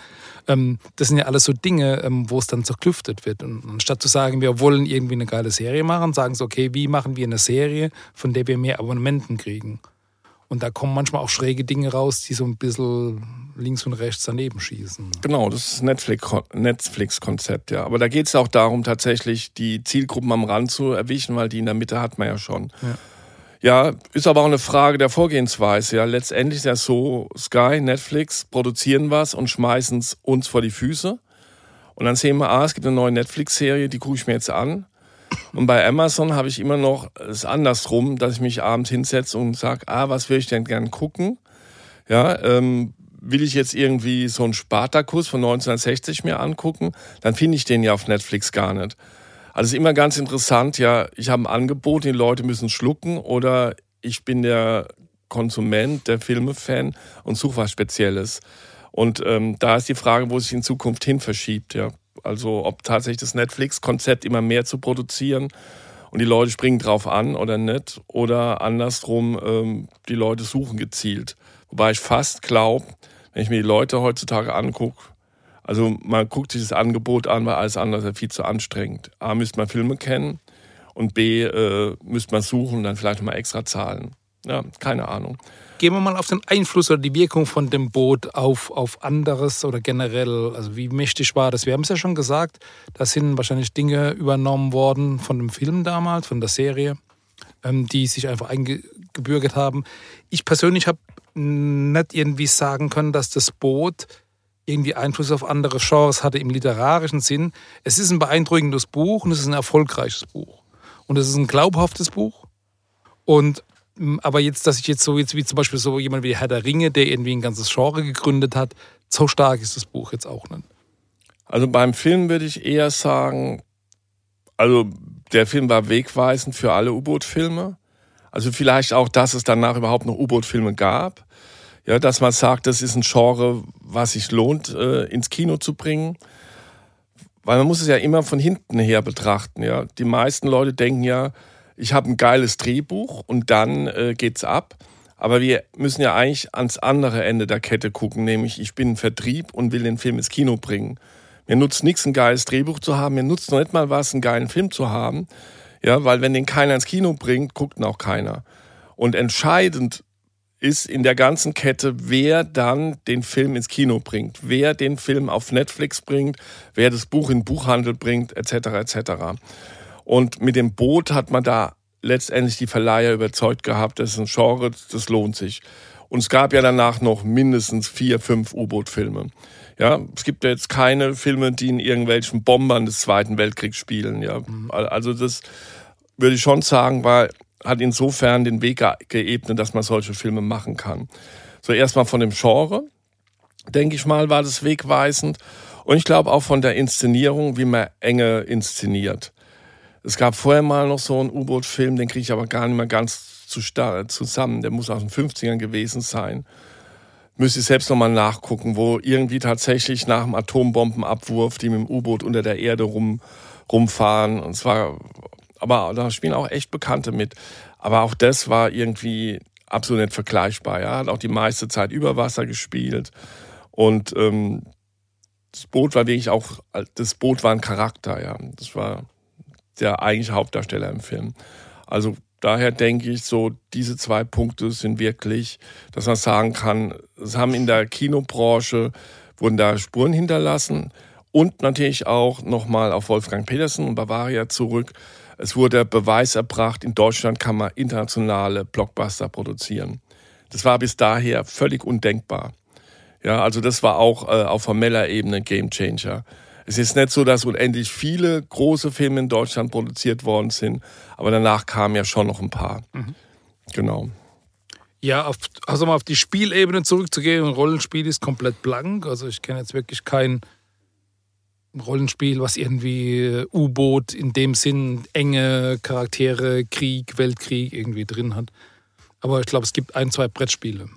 Das sind ja alles so Dinge, wo es dann zerklüftet wird. Und anstatt zu sagen, wir wollen irgendwie eine geile Serie machen, sagen sie, okay, wie machen wir eine Serie, von der wir mehr Abonnementen kriegen? Und da kommen manchmal auch schräge Dinge raus, die so ein bisschen links und rechts daneben schießen. Genau, das ist Netflix-Konzept, ja. Aber da geht es auch darum, tatsächlich die Zielgruppen am Rand zu erwischen, weil die in der Mitte hat man ja schon. Ja, ist aber auch eine Frage der Vorgehensweise. Ja. Letztendlich ist ja so, Sky, Netflix produzieren was und schmeißen es uns vor die Füße. Und dann sehen wir, es gibt eine neue Netflix-Serie, die gucke ich mir jetzt an. Und bei Amazon habe ich immer noch es andersrum, dass ich mich abends hinsetze und sage, was will ich denn gern gucken? Ja, will ich jetzt irgendwie so einen Spartacus von 1960 mir angucken? Dann finde ich den ja auf Netflix gar nicht. Also es ist immer ganz interessant, ja, ich habe ein Angebot, die Leute müssen schlucken oder ich bin der Konsument, der Filmefan und suche was Spezielles. Und da ist die Frage, wo sich in Zukunft hin verschiebt, ja. Also ob tatsächlich das Netflix-Konzept immer mehr zu produzieren und die Leute springen drauf an oder nicht. Oder andersrum, die Leute suchen gezielt. Wobei ich fast glaube, wenn ich mir die Leute heutzutage angucke, also man guckt sich das Angebot an, weil alles andere ist ja viel zu anstrengend. A, müsste man Filme kennen und B, müsste man suchen und dann vielleicht mal extra zahlen. Ja, keine Ahnung. Gehen wir mal auf den Einfluss oder die Wirkung von dem Boot auf anderes oder generell. Also wie mächtig war das? Wir haben es ja schon gesagt, da sind wahrscheinlich Dinge übernommen worden von dem Film damals, von der Serie, die sich einfach eingebürgert haben. Ich persönlich habe nicht irgendwie sagen können, dass das Boot irgendwie Einfluss auf andere Genres hatte im literarischen Sinn. Es ist ein beeindruckendes Buch und es ist ein erfolgreiches Buch. Und es ist ein glaubhaftes Buch. Aber jetzt, dass ich jetzt wie zum Beispiel so jemand wie Herr der Ringe, der irgendwie ein ganzes Genre gegründet hat, so stark ist das Buch jetzt auch nicht. Also beim Film würde ich eher sagen, also der Film war wegweisend für alle U-Boot-Filme. Also vielleicht auch, dass es danach überhaupt noch U-Boot-Filme gab. Ja, dass man sagt, das ist ein Genre, was sich lohnt, ins Kino zu bringen. Weil man muss es ja immer von hinten her betrachten. Ja. Die meisten Leute denken ja, ich habe ein geiles Drehbuch und dann geht's ab. Aber wir müssen ja eigentlich ans andere Ende der Kette gucken, nämlich ich bin im Vertrieb und will den Film ins Kino bringen. Mir nutzt nichts, ein geiles Drehbuch zu haben, mir nutzt noch nicht mal was, einen geilen Film zu haben. Ja, weil wenn den keiner ins Kino bringt, guckt ihn auch keiner. Und entscheidend ist in der ganzen Kette, wer dann den Film ins Kino bringt, wer den Film auf Netflix bringt, wer das Buch in den Buchhandel bringt, etc. etc. Und mit dem Boot hat man da letztendlich die Verleiher überzeugt gehabt, das ist ein Genre, das lohnt sich. Und es gab ja danach noch mindestens 4, 5 U-Boot-Filme. Ja, es gibt ja jetzt keine Filme, die in irgendwelchen Bombern des Zweiten Weltkriegs spielen. Ja, also das würde ich schon sagen, war hat insofern den Weg geebnet, dass man solche Filme machen kann. So erstmal von dem Genre, denke ich mal, war das wegweisend. Und ich glaube auch von der Inszenierung, wie man Enge inszeniert. Es gab vorher mal noch so einen U-Boot-Film, den kriege ich aber gar nicht mehr ganz zusammen. Der muss aus den 50ern gewesen sein. Müsste ich selbst nochmal nachgucken, wo irgendwie tatsächlich nach dem Atombombenabwurf die mit dem U-Boot unter der Erde rumfahren. Und zwar, aber da spielen auch echt Bekannte mit. Aber auch das war irgendwie absolut nicht vergleichbar. Ja? Hat auch die meiste Zeit über Wasser gespielt. Und das Boot war ein Charakter. Ja? Das war der eigentliche Hauptdarsteller im Film. Also daher denke ich, so diese 2 Punkte sind wirklich, dass man sagen kann, es haben in der Kinobranche, wurden da Spuren hinterlassen und natürlich auch nochmal auf Wolfgang Petersen und Bavaria zurück. Es wurde Beweis erbracht, in Deutschland kann man internationale Blockbuster produzieren. Das war bis daher völlig undenkbar. Ja, also das war auch auf formeller Ebene ein Gamechanger. Es ist nicht so, dass unendlich viele große Filme in Deutschland produziert worden sind, aber danach kamen ja schon noch ein paar. Mhm. Genau. Ja, also mal auf die Spielebene zurückzugehen, ein Rollenspiel ist komplett blank. Also ich kenne jetzt wirklich kein Rollenspiel, was irgendwie U-Boot in dem Sinn, enge Charaktere, Krieg, Weltkrieg irgendwie drin hat. Aber ich glaube, es gibt 1, 2 Brettspiele.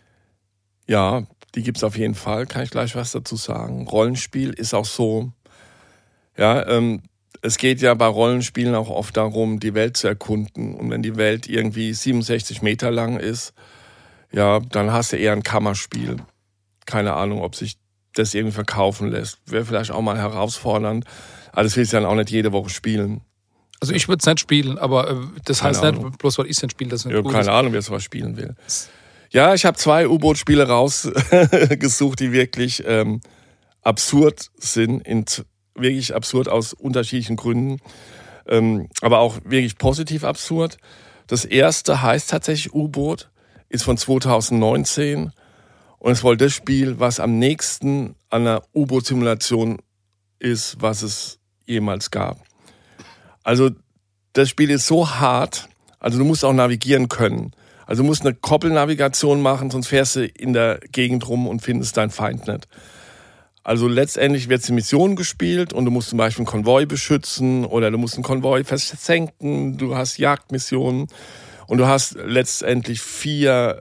Ja, die gibt es auf jeden Fall, kann ich gleich was dazu sagen. Rollenspiel ist auch so, ja, es geht ja bei Rollenspielen auch oft darum, die Welt zu erkunden. Und wenn die Welt irgendwie 67 Meter lang ist, ja, dann hast du eher ein Kammerspiel. Keine Ahnung, ob sich das irgendwie verkaufen lässt. Wäre vielleicht auch mal herausfordernd. Aber das will ich dann auch nicht jede Woche spielen. Also ich würde es nicht spielen, aber das heißt nicht, bloß weil ich es nicht spiele, dass es nicht gut ist. Keine Ahnung, wer sowas spielen will. Ja, ich habe 2 U-Boot-Spiele rausgesucht, die wirklich absurd sind, wirklich absurd aus unterschiedlichen Gründen, aber auch wirklich positiv absurd. Das erste heißt tatsächlich U-Boot, ist von 2019 und es ist wohl das Spiel, was am nächsten an einer U-Boot-Simulation ist, was es jemals gab. Also das Spiel ist so hart, also du musst auch navigieren können. Also du musst eine Koppelnavigation machen, sonst fährst du in der Gegend rum und findest deinen Feind nicht. Also letztendlich wird die Mission gespielt und du musst zum Beispiel einen Konvoi beschützen oder du musst einen Konvoi versenken, du hast Jagdmissionen und du hast letztendlich 4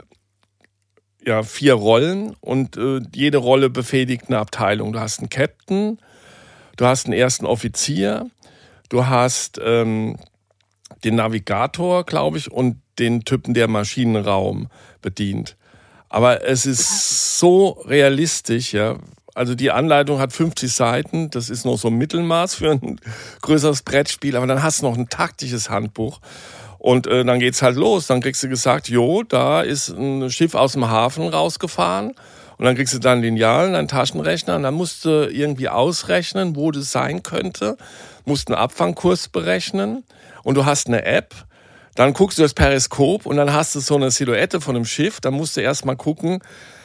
Rollen und jede Rolle befehligt eine Abteilung. Du hast einen Captain, du hast einen ersten Offizier, du hast den Navigator, glaube ich, und den Typen, der Maschinenraum bedient. Aber es ist so realistisch, ja. Also die Anleitung hat 50 Seiten, das ist noch so ein Mittelmaß für ein größeres Brettspiel, aber dann hast du noch ein taktisches Handbuch. Und dann geht's halt los. Dann kriegst du gesagt, da ist ein Schiff aus dem Hafen rausgefahren. Und dann kriegst du dann Lineal, einen Taschenrechner. Und dann musst du irgendwie ausrechnen, wo das sein könnte. Musst einen Abfangkurs berechnen. Und du hast eine App. Dann guckst du das Periskop und dann hast du so eine Silhouette von einem Schiff. Dann musst du erstmal gucken,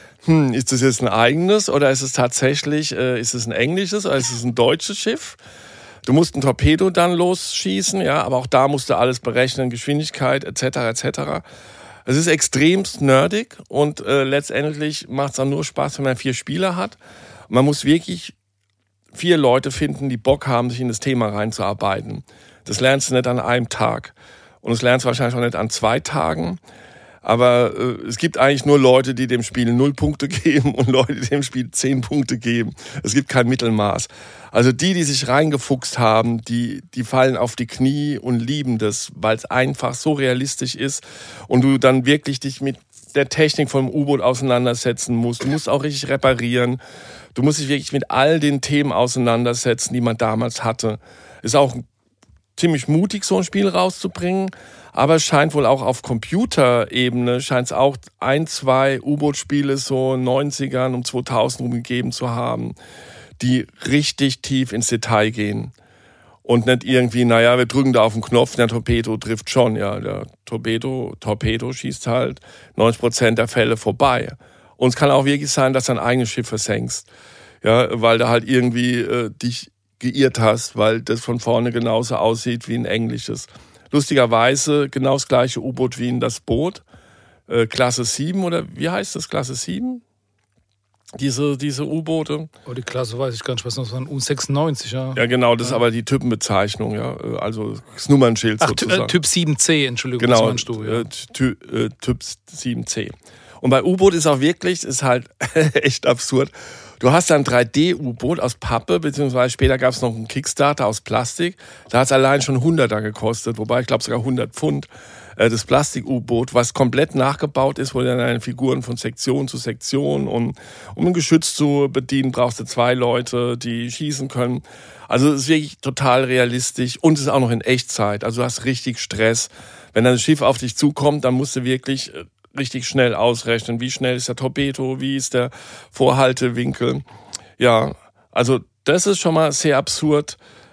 ist das jetzt ein eigenes oder ist es tatsächlich, ist es ein englisches oder ist es ein deutsches Schiff? Du musst ein Torpedo dann losschießen, ja, aber auch da musst du alles berechnen, Geschwindigkeit etc. etc. Es ist extremst nerdig und letztendlich macht es dann nur Spaß, wenn man 4 Spieler hat. Man muss wirklich 4 Leute finden, die Bock haben, sich in das Thema reinzuarbeiten. Das lernst du nicht an einem Tag. Und das lernst du wahrscheinlich auch nicht an 2 Tagen. Aber es gibt eigentlich nur Leute, die dem Spiel 0 Punkte geben und Leute, die dem Spiel 10 Punkte geben. Es gibt kein Mittelmaß. Also die sich reingefuchst haben, die fallen auf die Knie und lieben das, weil es einfach so realistisch ist und du dann wirklich dich mit der Technik vom U-Boot auseinandersetzen musst. Du musst auch richtig reparieren. Du musst dich wirklich mit all den Themen auseinandersetzen, die man damals hatte. Ist auch ziemlich mutig, so ein Spiel rauszubringen, aber es scheint wohl auch auf Computerebene, scheint es auch 1, 2 U-Boot-Spiele so in den 90ern um 2000 rum gegeben zu haben, die richtig tief ins Detail gehen. Und nicht irgendwie, wir drücken da auf den Knopf, der Torpedo trifft schon, ja, der Torpedo schießt halt 90% der Fälle vorbei. Und es kann auch wirklich sein, dass du dein eigenes Schiff versenkst, ja, weil du halt irgendwie dich geirrt hast, weil das von vorne genauso aussieht wie ein englisches. lustigerweise genau das gleiche U-Boot wie in das Boot. Klasse 7 oder wie heißt das? Klasse 7? Diese U-Boote. Oh, die Klasse weiß ich gar nicht, was das war. U96, ja. Ja, genau, das ist aber die Typenbezeichnung, ja. Also das Nummernschild sozusagen. Typ 7C, Entschuldigung, genau, was meinst du? Ja. Typ 7C. Und bei U-Boot ist auch wirklich, ist halt echt absurd. Du hast dann ein 3D-U-Boot aus Pappe, beziehungsweise später gab es noch einen Kickstarter aus Plastik. Da hat es allein schon 100er gekostet, wobei ich glaube sogar 100 Pfund. Das Plastik-U-Boot, was komplett nachgebaut ist, wo dann deine Figuren von Sektion zu Sektion und um ein Geschütz zu bedienen, brauchst du 2 Leute, die schießen können. Also es ist wirklich total realistisch und es ist auch noch in Echtzeit. Also du hast richtig Stress. Wenn dann ein Schiff auf dich zukommt, dann musst du wirklich richtig schnell ausrechnen, wie schnell ist der Torpedo, wie ist der Vorhaltewinkel. Ja, also das ist schon mal sehr absurd,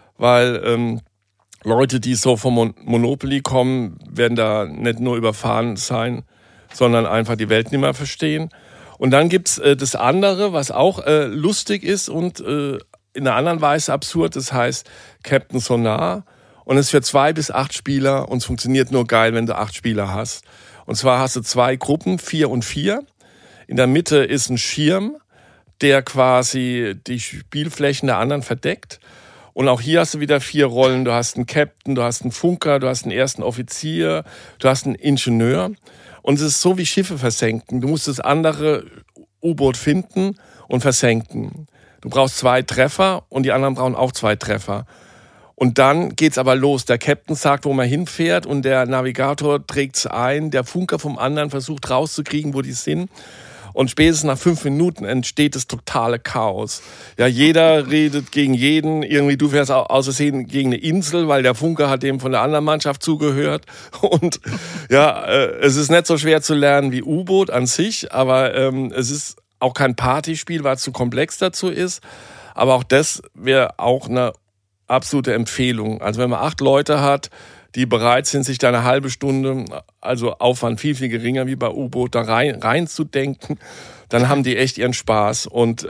weil Leute, die so vom Monopoly kommen, werden da nicht nur überfahren sein, sondern einfach die Welt nicht mehr verstehen. Und dann gibt's das andere, was auch lustig ist und in einer anderen Weise absurd. Das heißt Captain Sonar. Und es ist für 2 bis 8 Spieler und es funktioniert nur geil, wenn du 8 Spieler hast. Und zwar hast du 2 Gruppen, 4 und 4. In der Mitte ist ein Schirm, der quasi die Spielflächen der anderen verdeckt. Und auch hier hast du wieder 4 Rollen. Du hast einen Captain, du hast einen Funker, du hast einen ersten Offizier, du hast einen Ingenieur. Und es ist so wie Schiffe versenken. Du musst das andere U-Boot finden und versenken. Du brauchst 2 Treffer und die anderen brauchen auch 2 Treffer. Und dann geht's aber los. Der Captain sagt, wo man hinfährt und der Navigator trägt's ein. Der Funker vom anderen versucht rauszukriegen, wo die sind. Und spätestens nach 5 Minuten entsteht das totale Chaos. Ja, jeder redet gegen jeden. Irgendwie, du fährst aus Versehen gegen eine Insel, weil der Funker hat dem von der anderen Mannschaft zugehört. Und ja, es ist nicht so schwer zu lernen wie U-Boot an sich, aber es ist auch kein Partyspiel, weil es zu komplex dazu ist. Aber auch das wäre auch eine absolute Empfehlung. Also wenn man 8 Leute hat, die bereit sind, sich da eine halbe Stunde, also Aufwand viel, viel geringer wie bei U-Boot, da reinzudenken, dann haben die echt ihren Spaß. Und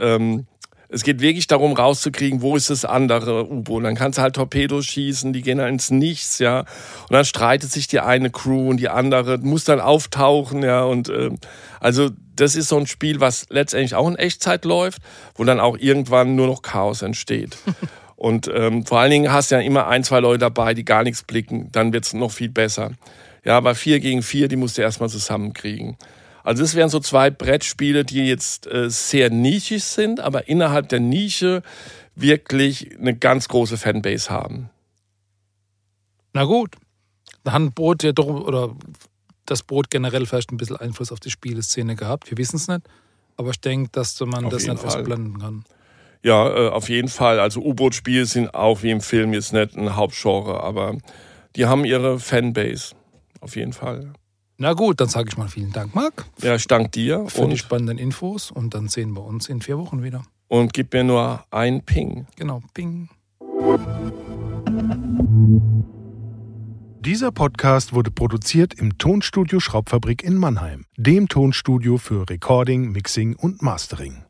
es geht wirklich darum, rauszukriegen, wo ist das andere U-Boot. Dann kannst du halt Torpedos schießen, die gehen dann ins Nichts, ja. Und dann streitet sich die eine Crew und die andere muss dann auftauchen, ja. Und also das ist so ein Spiel, was letztendlich auch in Echtzeit läuft, wo dann auch irgendwann nur noch Chaos entsteht. Und vor allen Dingen hast du ja immer 1, 2 Leute dabei, die gar nichts blicken. Dann wird's noch viel besser. Ja, aber 4 gegen 4, die musst du erstmal zusammenkriegen. Also das wären so 2 Brettspiele, die jetzt sehr nischig sind, aber innerhalb der Nische wirklich eine ganz große Fanbase haben. Na gut, da hat ein Boot ja doch, oder das Boot generell vielleicht ein bisschen Einfluss auf die Spieleszene gehabt. Wir wissen es nicht, aber ich denke, dass man das nicht ausblenden kann. Ja, auf jeden Fall. Also U-Boot-Spiele sind auch wie im Film jetzt nicht ein Hauptgenre, aber die haben ihre Fanbase. Auf jeden Fall. Na gut, dann sage ich mal vielen Dank, Marc. Ja, ich danke dir. Für die spannenden Infos und dann sehen wir uns in 4 Wochen wieder. Und gib mir nur einen Ping. Genau, Ping. Dieser Podcast wurde produziert im Tonstudio Schraubfabrik in Mannheim, dem Tonstudio für Recording, Mixing und Mastering.